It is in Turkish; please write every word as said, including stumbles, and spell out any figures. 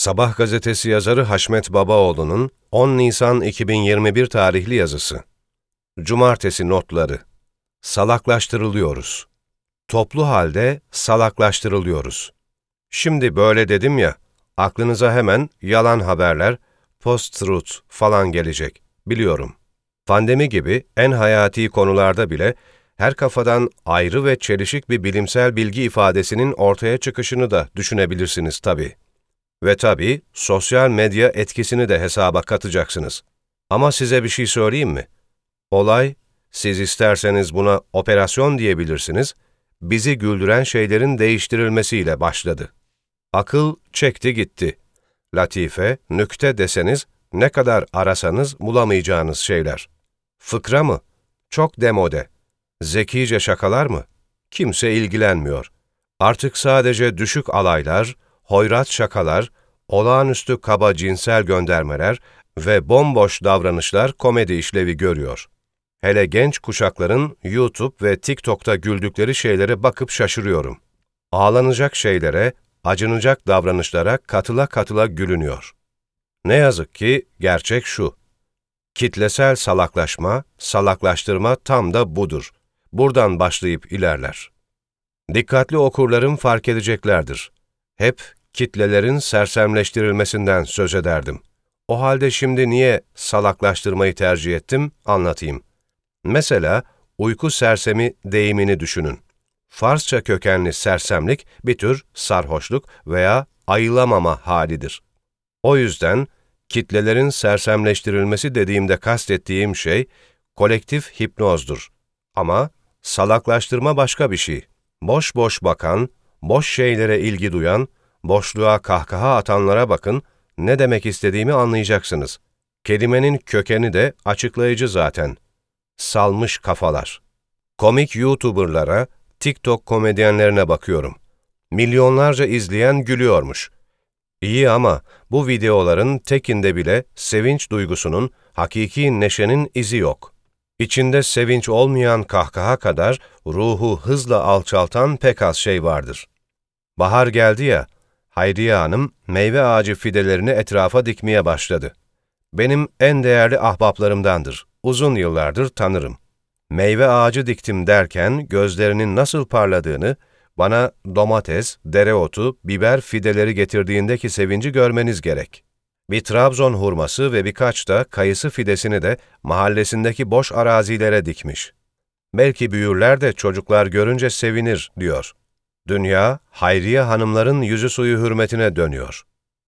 Sabah gazetesi yazarı Haşmet Babaoğlu'nun on Nisan iki bin yirmi bir tarihli yazısı. Cumartesi notları. Salaklaştırılıyoruz. Toplu halde salaklaştırılıyoruz. Şimdi böyle dedim ya, aklınıza hemen yalan haberler, post-truth falan gelecek. Biliyorum. Pandemi gibi en hayati konularda bile her kafadan ayrı ve çelişik bir bilimsel bilgi ifadesinin ortaya çıkışını da düşünebilirsiniz tabii. Ve tabii sosyal medya etkisini de hesaba katacaksınız. Ama size bir şey söyleyeyim mi? Olay, siz isterseniz buna operasyon diyebilirsiniz, bizi güldüren şeylerin değiştirilmesiyle başladı. Akıl çekti gitti. Latife, nükte deseniz, ne kadar arasanız bulamayacağınız şeyler. Fıkra mı? Çok demode. Zekice şakalar mı? Kimse ilgilenmiyor. Artık sadece düşük alaylar, hoyrat şakalar, olağanüstü kaba cinsel göndermeler ve bomboş davranışlar komedi işlevi görüyor. Hele genç kuşakların YouTube ve TikTok'ta güldükleri şeylere bakıp şaşırıyorum. Ağlanacak şeylere, acınacak davranışlara katıla katıla gülünüyor. Ne yazık ki gerçek şu. Kitlesel salaklaşma, salaklaştırma tam da budur. Buradan başlayıp ilerler. Dikkatli okurlarım fark edeceklerdir. Hep kitlelerin sersemleştirilmesinden söz ederdim. O halde şimdi niye salaklaştırmayı tercih ettim, anlatayım. Mesela uyku sersemi deyimini düşünün. Farsça kökenli sersemlik bir tür sarhoşluk veya ayılamama halidir. O yüzden kitlelerin sersemleştirilmesi dediğimde kastettiğim şey kolektif hipnozdur. Ama salaklaştırma başka bir şey. Boş boş bakan, boş şeylere ilgi duyan, boşluğa kahkaha atanlara bakın, ne demek istediğimi anlayacaksınız. Kelimenin kökeni de açıklayıcı zaten. Salmış kafalar. Komik YouTuber'lara, TikTok komedyenlerine bakıyorum. Milyonlarca izleyen gülüyormuş. İyi ama bu videoların tekinde bile sevinç duygusunun, hakiki neşenin izi yok. İçinde sevinç olmayan kahkaha kadar ruhu hızla alçaltan pek az şey vardır. Bahar geldi ya, Hayriye Hanım meyve ağacı fidelerini etrafa dikmeye başladı. Benim en değerli ahbaplarımdandır. Uzun yıllardır tanırım. Meyve ağacı diktim derken gözlerinin nasıl parladığını, bana domates, dereotu, biber fideleri getirdiğindeki sevinci görmeniz gerek. Bir Trabzon hurması ve birkaç da kayısı fidesini de mahallesindeki boş arazilere dikmiş. Belki büyürler de çocuklar görünce sevinir, diyor. Dünya, Hayriye hanımların yüzü suyu hürmetine dönüyor.